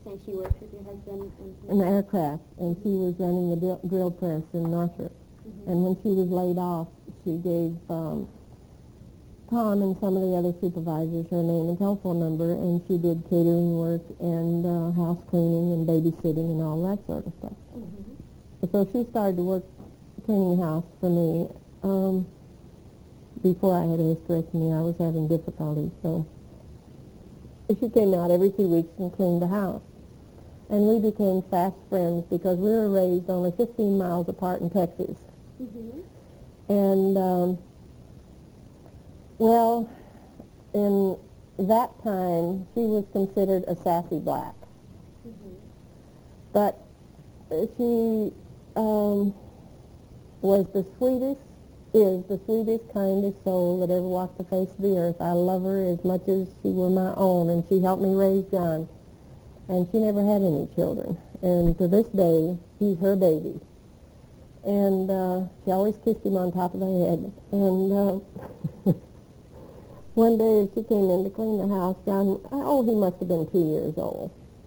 say she works with your husband? In aircraft, and she was running the drill press in Northrop. And when she was laid off, she gave Tom and some of the other supervisors her name and telephone number, and she did catering work and house cleaning and babysitting and all that sort of stuff. So she started to work cleaning the house for me. Before I had a hysterectomy, I was having difficulty, so she came out every 2 weeks and cleaned the house. And we became fast friends because we were raised only 15 miles apart in Texas. And, well, in that time, she was considered a sassy black. But she was the sweetest, is the sweetest, kindest soul that ever walked the face of the earth. I love her as much as she were my own, and she helped me raise John. And she never had any children. And to this day, he's her baby. And she always kissed him on top of the head. And one day she came in to clean the house. John, he must have been 2 years old.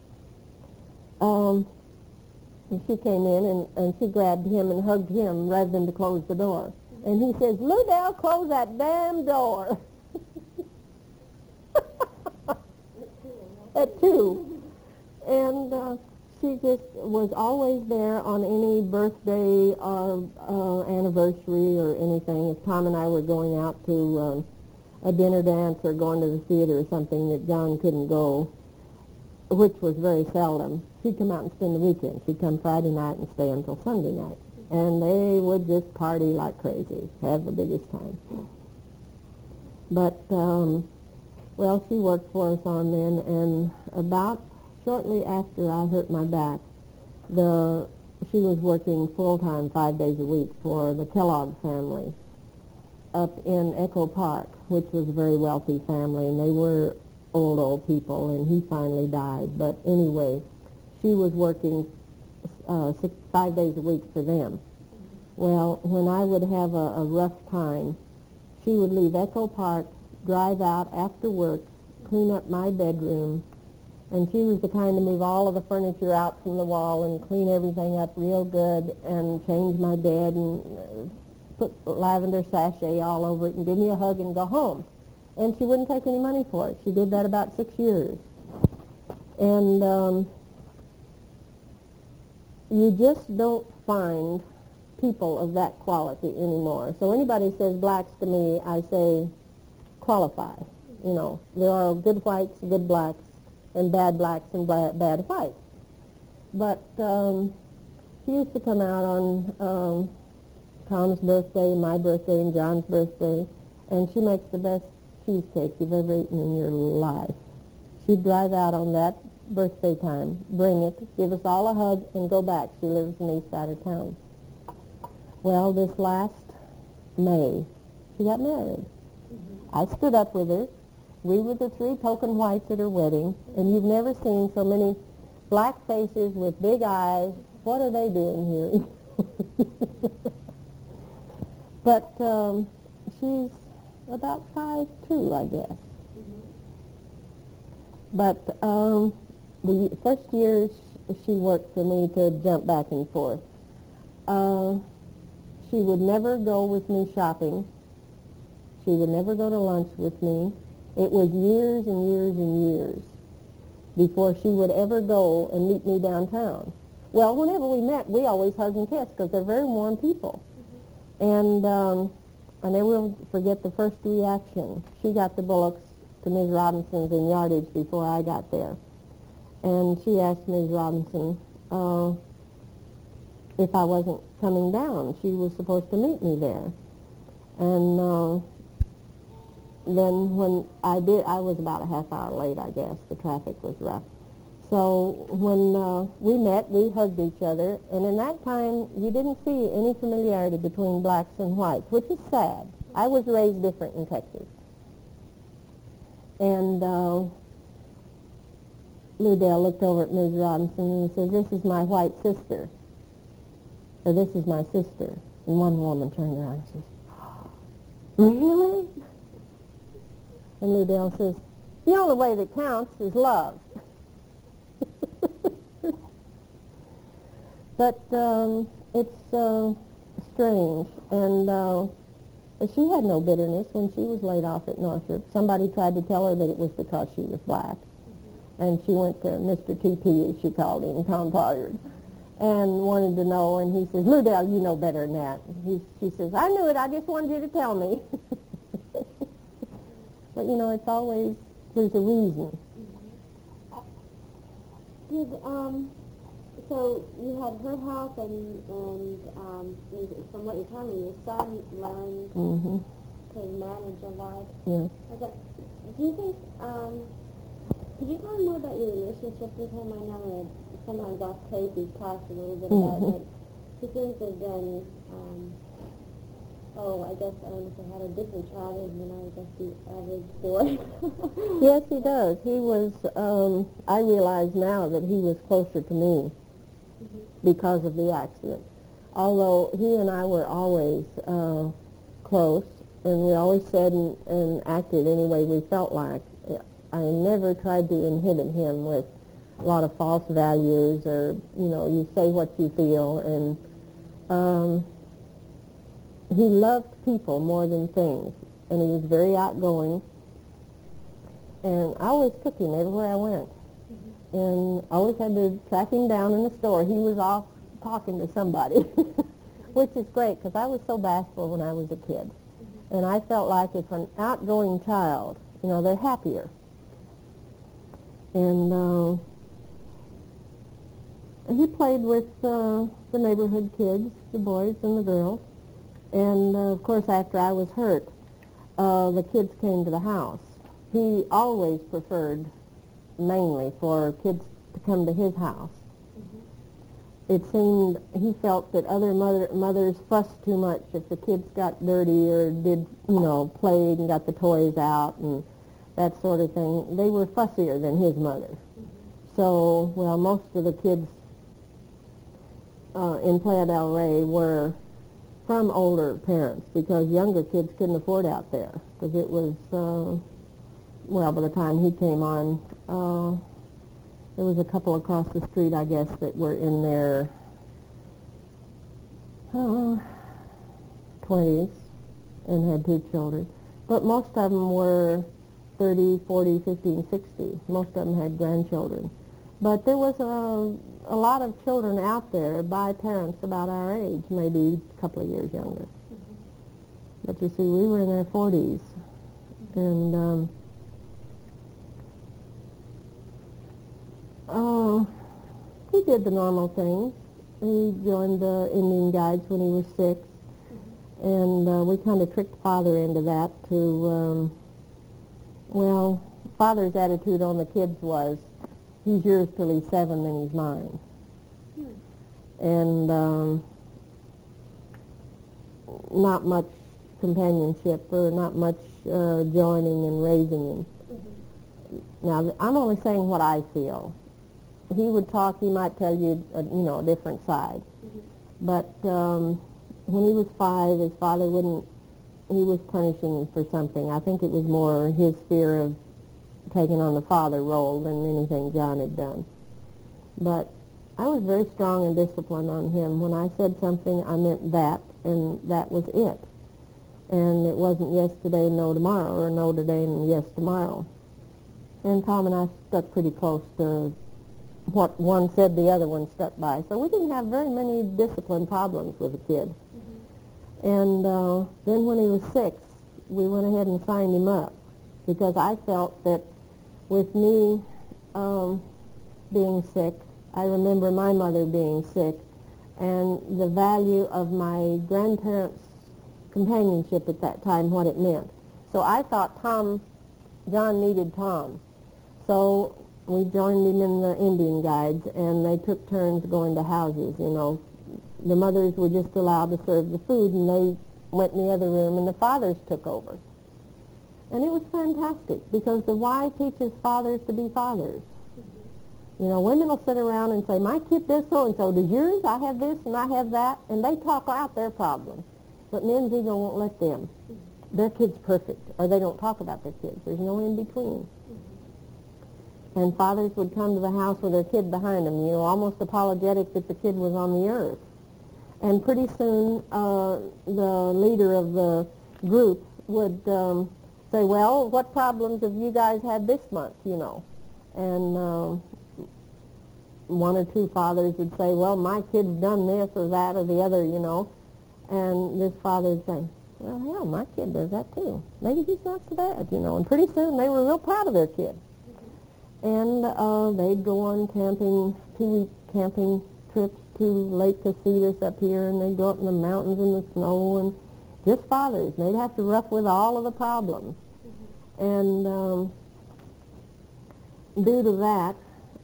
And she came in and she grabbed him and hugged him rather than to close the door. And he says, "Ludell, close that damn door." At 2. And she just was always there on any birthday or anniversary or anything. If Tom and I were going out to a dinner dance or going to the theater or something that John couldn't go, which was very seldom, she'd come out and spend the weekend. She'd come Friday night and stay until Sunday night. And they would just party like crazy, have the biggest time. But, well, she worked for us on then, and about shortly after I hurt my back, she was working full-time 5 days a week for the Kellogg family up in Echo Park, which was a very wealthy family, and they were old people, and he finally died. But anyway, she was working 5 days a week for them. Well, when I would have a rough time, she would leave Echo Park, drive out after work, clean up my bedroom, and she was the kind to move all of the furniture out from the wall and clean everything up real good and change my bed and put lavender sachet all over it and give me a hug and go home. And she wouldn't take any money for it. She did that about 6 years. And you just don't find people of that quality anymore. So anybody says blacks to me, I say qualify. You know, there are good whites, good blacks, and bad blacks and bad whites. But she used to come out on Tom's birthday, my birthday, and John's birthday, and she makes the best cheesecake you've ever eaten in your life. She'd drive out on that birthday time, bring it, give us all a hug, and go back. She lives in the east side of town. Well, this last May, she got married. I stood up with her. We were the 3 token whites at her wedding, and you've never seen so many black faces with big eyes. What are they doing here? But she's about 5'2", I guess. But the first years she worked for me to jump back and forth. She would never go with me shopping. She would never go to lunch with me. It was years and years and years before she would ever go and meet me downtown. Well, whenever we met, we always hugged and kissed because they're very warm people. And I never will forget the first reaction. She got the bullocks to Ms. Robinson's in yardage before I got there. And she asked Ms. Robinson if I wasn't coming down. She was supposed to meet me there. And then when I did, I was about a half hour late, I guess. The traffic was rough. So when we met, we hugged each other. And in that time, you didn't see any familiarity between blacks and whites, which is sad. I was raised different in Texas. And Ludell looked over at Ms. Robinson and said, "This is my white sister." Or, "This is my sister." And one woman turned around and says, "Really?" And Ludell says, "The only way that counts is love." But it's strange, and she had no bitterness when she was laid off at Northrop. Somebody tried to tell her that it was because she was black, and she went to Mr. TP, as she called him, Tom Pollard, and wanted to know, and he says, Lurdell, you know better than that. She says, I knew it, I just wanted you to tell me. But, you know, it's always, there's a reason. So you had her help, and from what you're telling me, your son learned to manage a lot. Yes. Okay. Do you think, could you tell me more about your relationship with him? I know that sometimes off tape we've talked a little bit about it. He seems to have been, I guess, I don't know if I had a different childhood than I guess the average boy. Yes, he does. He was, I realize now that he was closer to me because of the accident. Although he and I were always close, and we always said and acted any way we felt like. I never tried to inhibit him with a lot of false values or, you know, you say what you feel. And he loved people more than things, and he was very outgoing. And I always took him everywhere I went. And always had to track him down in the store. He was off talking to somebody, which is great because I was so bashful when I was a kid. And I felt like if an outgoing child, you know, they're happier. And he played with the neighborhood kids, the boys and the girls. And, of course, after I was hurt, the kids came to the house. He always preferred mainly for kids to come to his house. It seemed he felt that other mothers fussed too much if the kids got dirty or did, you know, played and got the toys out and that sort of thing. They were fussier than his mother. So, well, most of the kids in Playa del Rey were from older parents because younger kids couldn't afford out there because it was, well, by the time he came on, there was a couple across the street, I guess, that were in their 20s and had 2 children. But most of them were 30, 40, 50, and 60. Most of them had grandchildren. But there was a lot of children out there by parents about our age, maybe a couple of years younger. But you see, we were in our 40s. And he did the normal things. He joined the Indian Guides when he was 6. And we kind of tricked Father into that to, well, Father's attitude on the kids was, he's yours till he's 7, then he's mine. And not much companionship or not much joining and raising him. Now, I'm only saying what I feel. He would talk, he might tell you, a different side. But when he was 5, his father he was punishing him for something. I think it was more his fear of taking on the father role than anything John had done. But I was very strong and disciplined on him. When I said something, I meant that, and that was it. And it wasn't yes today, no tomorrow, or no today and yes tomorrow. And Tom and I stuck pretty close to what one said the other one stuck by. So we didn't have very many discipline problems with the kid. And then when he was 6, we went ahead and signed him up because I felt that with me being sick, I remember my mother being sick, and the value of my grandparents' companionship at that time, what it meant. So I thought John needed Tom. So we joined him in the Indian Guides, and they took turns going to houses, The mothers were just allowed to serve the food, and they went in the other room, and the fathers took over. And it was fantastic, because the why teaches fathers to be fathers. Women will sit around and say, my kid does so-and-so, does yours? I have this and I have that, and they talk out their problems. But men's ego won't let them. Their kid's perfect, or they don't talk about their kids. There's no in-between. And fathers would come to the house with their kid behind them, almost apologetic that the kid was on the earth. And pretty soon, the leader of the group would say, well, what problems have you guys had this month, And one or two fathers would say, well, my kid's done this or that or the other, And this father would say, well, hell, my kid does that too. Maybe he's not so bad, And pretty soon they were real proud of their kid. And they'd go on camping, 2-week camping trips to Lake Casitas up here, and they'd go up in the mountains in the snow, and just fathers. They'd have to rough with all of the problems. And due to that,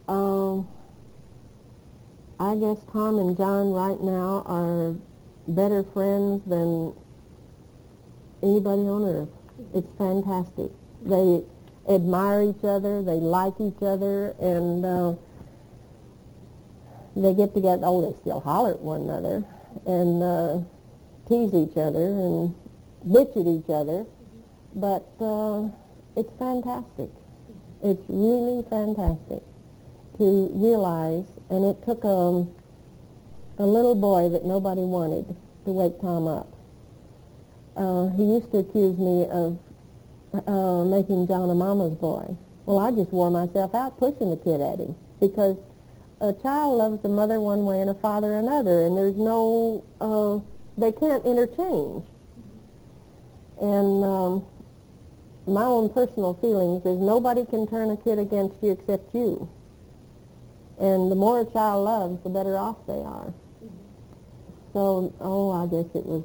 I guess Tom and John right now are better friends than anybody on earth. It's fantastic. They admire each other, they like each other, and they get together. Oh, they still holler at one another and tease each other and bitch at each other, but it's fantastic. It's really fantastic to realize, and it took a little boy that nobody wanted to wake Tom up. He used to accuse me of making John a mama's boy. Well, I just wore myself out pushing the kid at him, because a child loves the mother one way and a father another, and there's no, they can't interchange. And my own personal feelings is nobody can turn a kid against you except you. And the more a child loves, the better off they are. So, I guess it was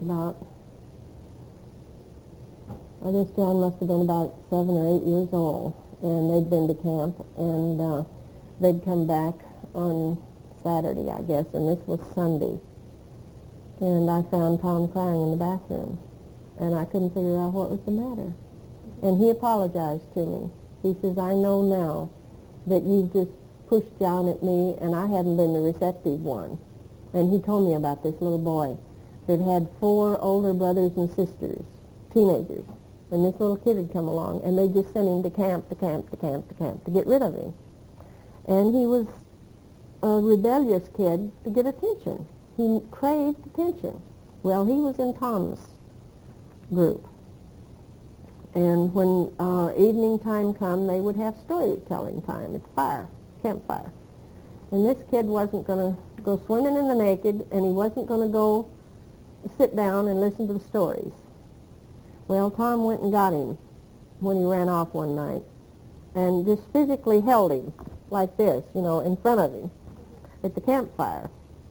I guess John must have been about 7 or 8 years old, and they'd been to camp, and they'd come back on Saturday, I guess, and this was Sunday. And I found Tom crying in the bathroom, and I couldn't figure out what was the matter. And he apologized to me. He says, I know now that you've just pushed John at me, and I hadn't been the receptive one. And he told me about this little boy that had 4 older brothers and sisters, teenagers. And this little kid had come along, and they just sent him to camp, to get rid of him. And he was a rebellious kid to get attention. He craved attention. Well, he was in Tom's group. And when evening time come, they would have storytelling time at the campfire. And this kid wasn't going to go swimming in the naked, and he wasn't going to go sit down and listen to the stories. Well, Tom went and got him when he ran off one night and just physically held him like this, in front of him at the campfire.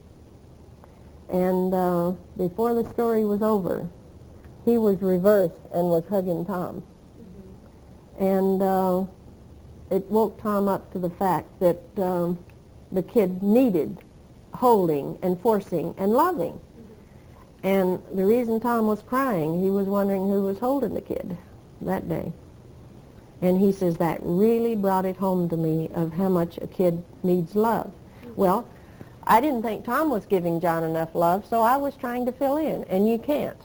And before the story was over, he was reversed and was hugging Tom. And it woke Tom up to the fact that the kid needed holding and forcing and loving. And the reason Tom was crying, he was wondering who was holding the kid that day. And he says that really brought it home to me of how much a kid needs love. Well, I didn't think Tom was giving John enough love, so I was trying to fill in, and you can't,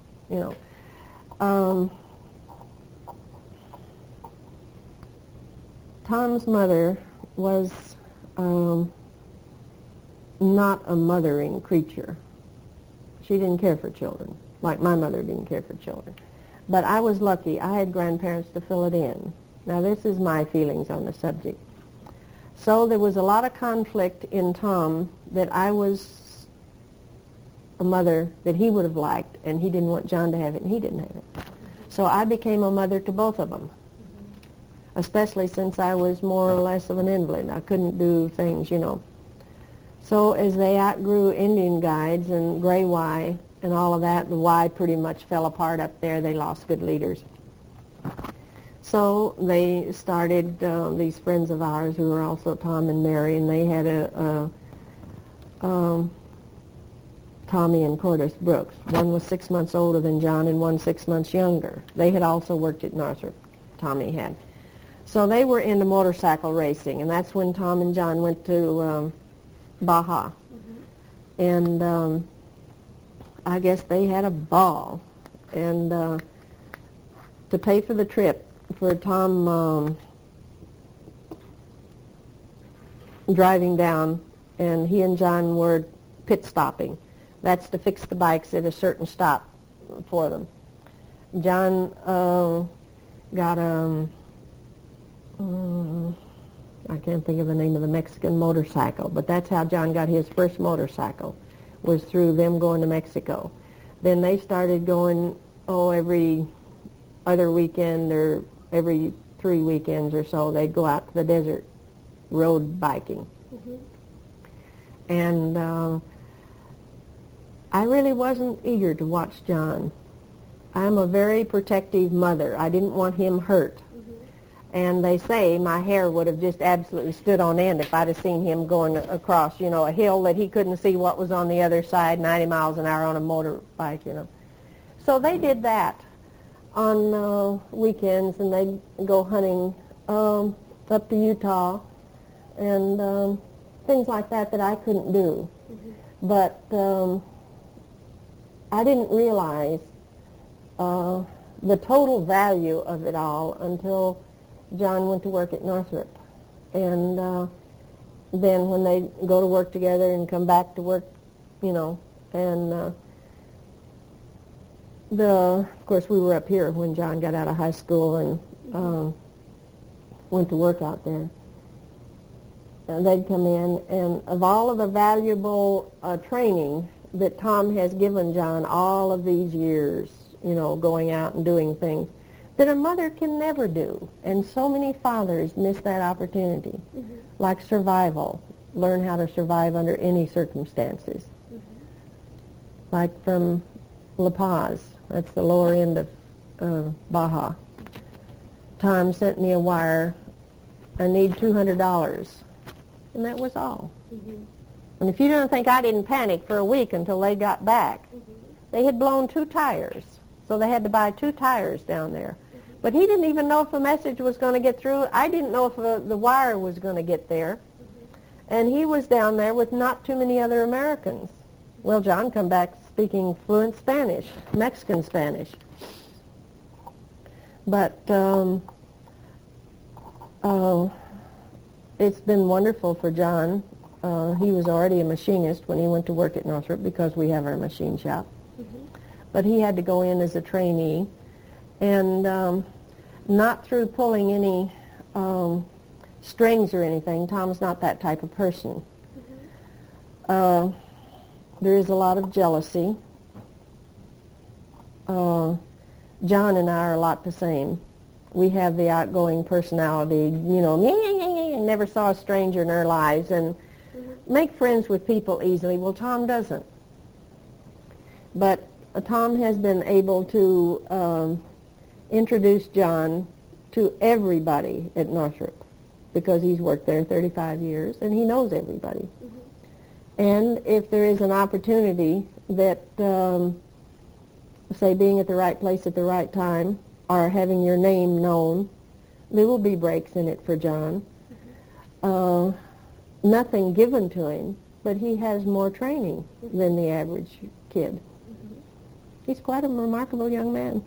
Tom's mother was not a mothering creature. She didn't care for children, like my mother didn't care for children. But I was lucky. I had grandparents to fill it in. Now, this is my feelings on the subject. So there was a lot of conflict in Tom that I was a mother that he would have liked, and he didn't want John to have it, and he didn't have it. So I became a mother to both of them, especially since I was more or less of an invalid. I couldn't do things, So as they outgrew Indian guides and Gray Y and all of that, the Y pretty much fell apart up there. They lost good leaders. So they started these friends of ours who were also Tom and Mary, and they had Tommy and Cordis Brooks. One was 6 months older than John and one 6 months younger. They had also worked at Northrop, Tommy had. So they were into motorcycle racing, and that's when Tom and John went to Baja. And I guess they had a ball. And to pay for the trip, for Tom driving down, and he and John were pit stopping. That's to fix the bikes at a certain stop for them. John got I can't think of the name of the Mexican motorcycle, but that's how John got his first motorcycle, was through them going to Mexico. Then they started going, every other weekend or every 3 weekends or so, they'd go out to the desert road biking. Mm-hmm. And I really wasn't eager to watch John. I'm a very protective mother. I didn't want him hurt. And they say my hair would have just absolutely stood on end if I'd have seen him going across, a hill that he couldn't see what was on the other side, 90 miles an hour on a motorbike, So they did that on weekends, and they'd go hunting up to Utah and things like that I couldn't do. Mm-hmm. But I didn't realize the total value of it all until John went to work at Northrop. And then when they go to work together and come back to work, and of course we were up here when John got out of high school and went to work out there. And they'd come in, and of all of the valuable training that Tom has given John all of these years, going out and doing things that a mother can never do. And so many fathers miss that opportunity, mm-hmm. like survival, learn how to survive under any circumstances. Mm-hmm. Like from La Paz, that's the lower end of Baja. Tom sent me a wire, I need $200, and that was all. Mm-hmm. And if you don't think I didn't panic for a week until they got back, mm-hmm. they had blown 2 tires, so they had to buy 2 tires down there. Mm-hmm. But he didn't even know if the message was going to get through. I didn't know if the wire was going to get there. Mm-hmm. And he was down there with not too many other Americans. Well, John come back speaking fluent Spanish, Mexican Spanish. But it's been wonderful for John. He was already a machinist when he went to work at Northrop because we have our machine shop. Mm-hmm. But he had to go in as a trainee, and not through pulling any strings or anything. Tom's not that type of person. Mm-hmm. There is a lot of jealousy. John and I are a lot the same. We have the outgoing personality, never saw a stranger in our lives, and make friends with people easily. Well, Tom doesn't. But Tom has been able to introduce John to everybody at Northrop because he's worked there 35 years and he knows everybody. Mm-hmm. And if there is an opportunity that, say, being at the right place at the right time or having your name known, there will be breaks in it for John. Mm-hmm. Nothing given to him, but he has more training than the average kid. Mm-hmm. He's quite a remarkable young man.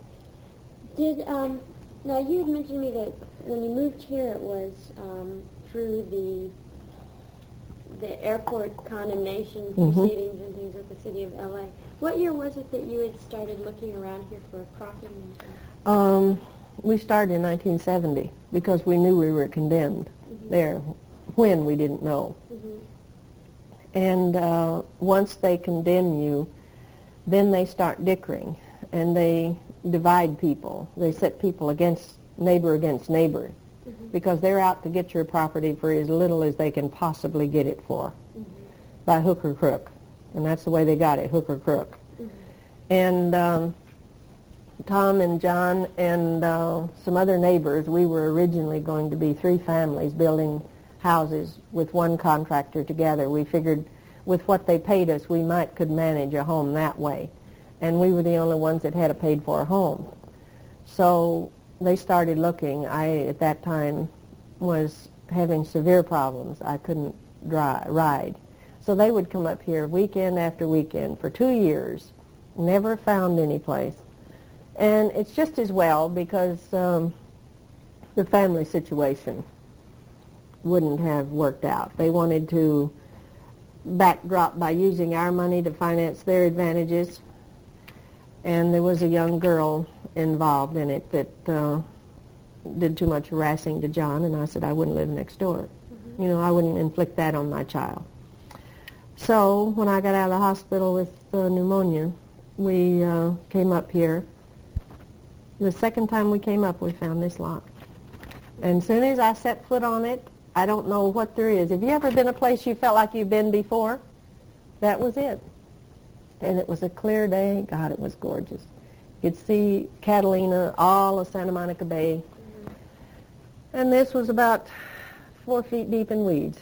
Now you had mentioned to me that when you moved here it was through the airport condemnation mm-hmm. proceedings and things with the city of L.A. What year was it that you had started looking around here for a property? We started in 1970 because we knew we were condemned mm-hmm. there. When we didn't know. Mm-hmm. And once they condemn you, then they start dickering, and they divide people. They set people against neighbor, mm-hmm. because they're out to get your property for as little as they can possibly get it for, mm-hmm. by hook or crook. And that's the way they got it, hook or crook. Mm-hmm. And Tom and John and some other neighbors, we were originally going to be 3 families building houses with one contractor together. We figured with what they paid us, we could manage a home that way. And we were the only ones that had a paid-for home. So they started looking. I, at that time, was having severe problems. I couldn't ride. So they would come up here weekend after weekend for 2 years, never found any place. And it's just as well because the family situation. wouldn't have worked out. They wanted to backdrop by using our money to finance their advantages, and there was a young girl involved in it that did too much harassing to John, and I said I wouldn't live next door. You know, I wouldn't inflict that on my child. So when I got out of the hospital with pneumonia, we came up here. The second time we came up, we found this lot. And as soon as I set foot on it, I don't know what there is. Have you ever been a place you felt like you've been before? That was it. And it was a clear day. God, it was gorgeous. You could see Catalina, all of Santa Monica Bay. And this was about 4 feet deep in weeds.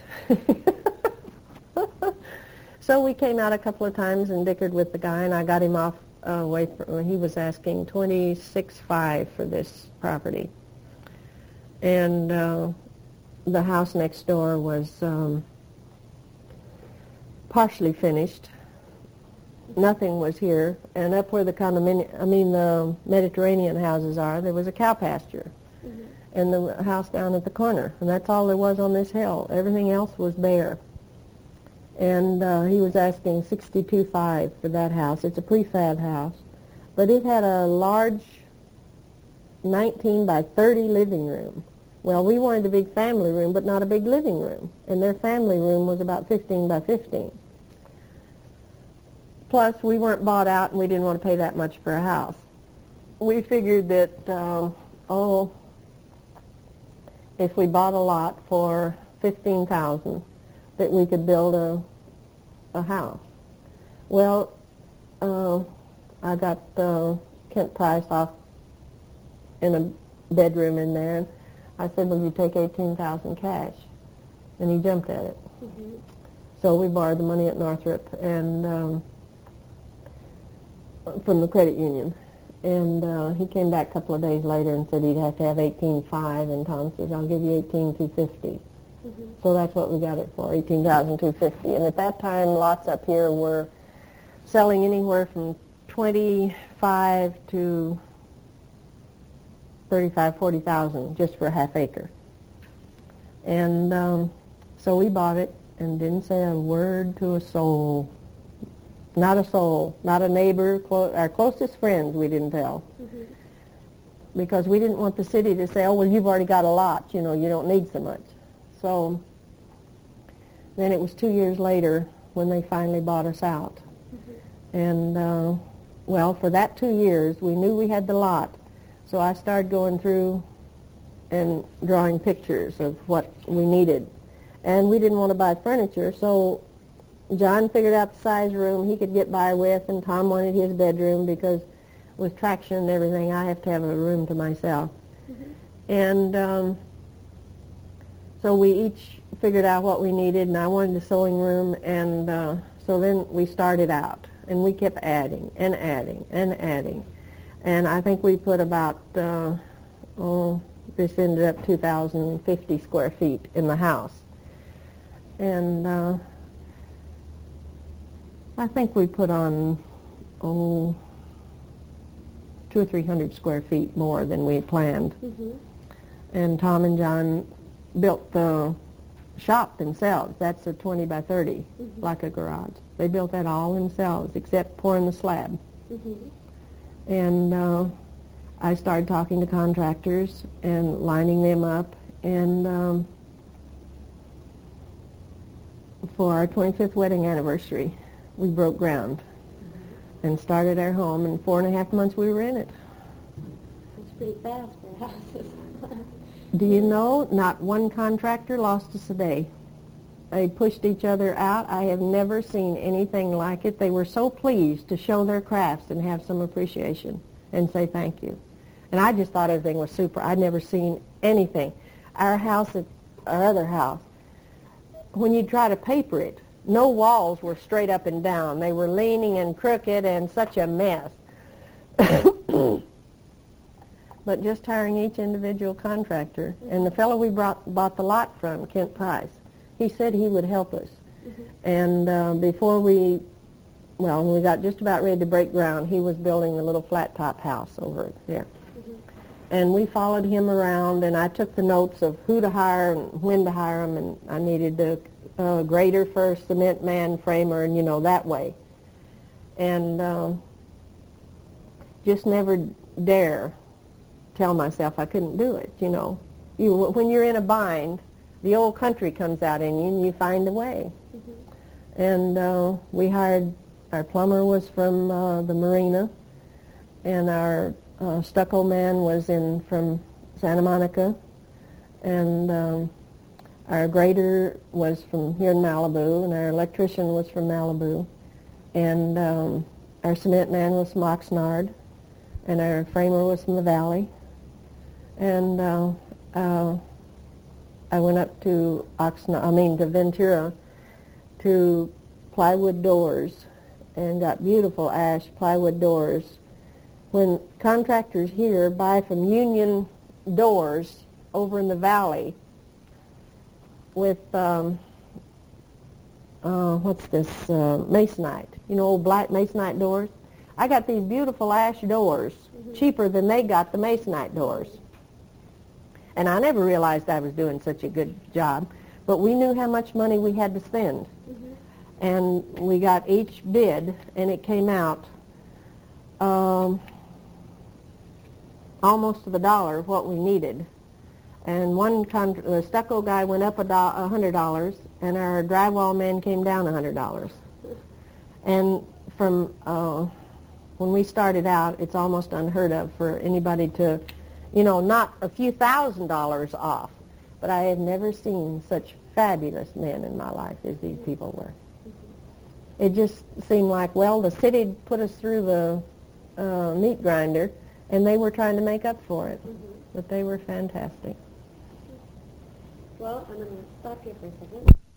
So we came out a couple of times and dickered with the guy, and I got him off away from, he was asking $26,500 for this property. And the house next door was partially finished. Nothing was here. And up where the the Mediterranean houses are, there was a cow pasture. And the house down at the corner. And that's all there was on this hill. Everything else was bare. And he was asking $62,500 for that house. It's a prefab house. But it had a large 19 by 30 living room. Well, we wanted a big family room, but not a big living room. And their family room was about 15 by 15. Plus, we weren't bought out, and we didn't want to pay that much for a house. We figured that, if we bought a lot for $15,000, that we could build a house. Well, I got Kent Price off in a bedroom in there, and I said, "Will you take $18,000 cash?" And he jumped at it. So we borrowed the money at Northrop and from the credit union. And he came back a couple of days later and said he'd have to have $18,500, and Tom says, "I'll give you $18,250." So that's what we got it for, $18,250. And at that time, lots up here were selling anywhere from $25,000 to $35,000, $40,000 just for a half acre. And so we bought it and didn't say a word to a soul. Not a soul, not a neighbor, our closest friends we didn't tell. Because we didn't want the city to say, "Oh, well, you've already got a lot, you know, you don't need so much." So then it was 2 years later when they finally bought us out. And, well, for that 2 years, we knew we had the lot. So I started going through and drawing pictures of what we needed. And we didn't want to buy furniture, so John figured out the size room he could get by with, and Tom wanted his bedroom because with traction and everything, I have to have a room to myself. And so we each figured out what we needed, and I wanted a sewing room, and so then we started out, and we kept adding and adding and adding. And I think we put about, this ended up 2,050 square feet in the house. And I think we put on, 200 or 300 square feet more than we had planned. And Tom and John built the shop themselves. That's a 20 by 30, like a garage. They built that all themselves, except pouring the slab. And I started talking to contractors and lining them up. And for our 25th wedding anniversary, we broke ground and started our home. In 4.5 months, we were in it. It's pretty fast for houses. Do you know, not one contractor lost us a day. They pushed each other out. I have never seen anything like it. They were so pleased to show their crafts and have some appreciation and say thank you. And I just thought everything was super. I'd never seen anything. Our house, our other house, when you try to paper it, no walls were straight up and down. They were leaning and crooked and such a mess. But just hiring each individual contractor. And the fellow we bought the lot from, Kent Price, he said he would help us. And before when we got just about ready to break ground, he was building the little flat top house over there. And we followed him around, and I took the notes of who to hire and when to hire him, and I needed a grader first, cement man, framer, and, that way. And just never dare tell myself I couldn't do it, When you're in a bind, the old country comes out in you, and you find a way. And we hired, our plumber was from the marina, and our stucco man was from Santa Monica, and our grader was from here in Malibu, and our electrician was from Malibu, and our cement man was from Oxnard, and our framer was from the valley. And I went up to to Ventura to plywood doors, and got beautiful ash plywood doors. When contractors here buy from Union Doors over in the valley with, what's this, masonite, old black masonite doors, I got these beautiful ash doors, cheaper than they got the masonite doors. And I never realized I was doing such a good job, but we knew how much money we had to spend. And we got each bid, and it came out almost to the dollar of what we needed. And the stucco guy went up $100, and our drywall man came down $100. And from when we started out, it's almost unheard of for anybody to, not a few $1,000s off. But I had never seen such fabulous men in my life as these people were. It just seemed like, the city put us through the meat grinder, and they were trying to make up for it. But they were fantastic. Well, I'm going to stop here for a second.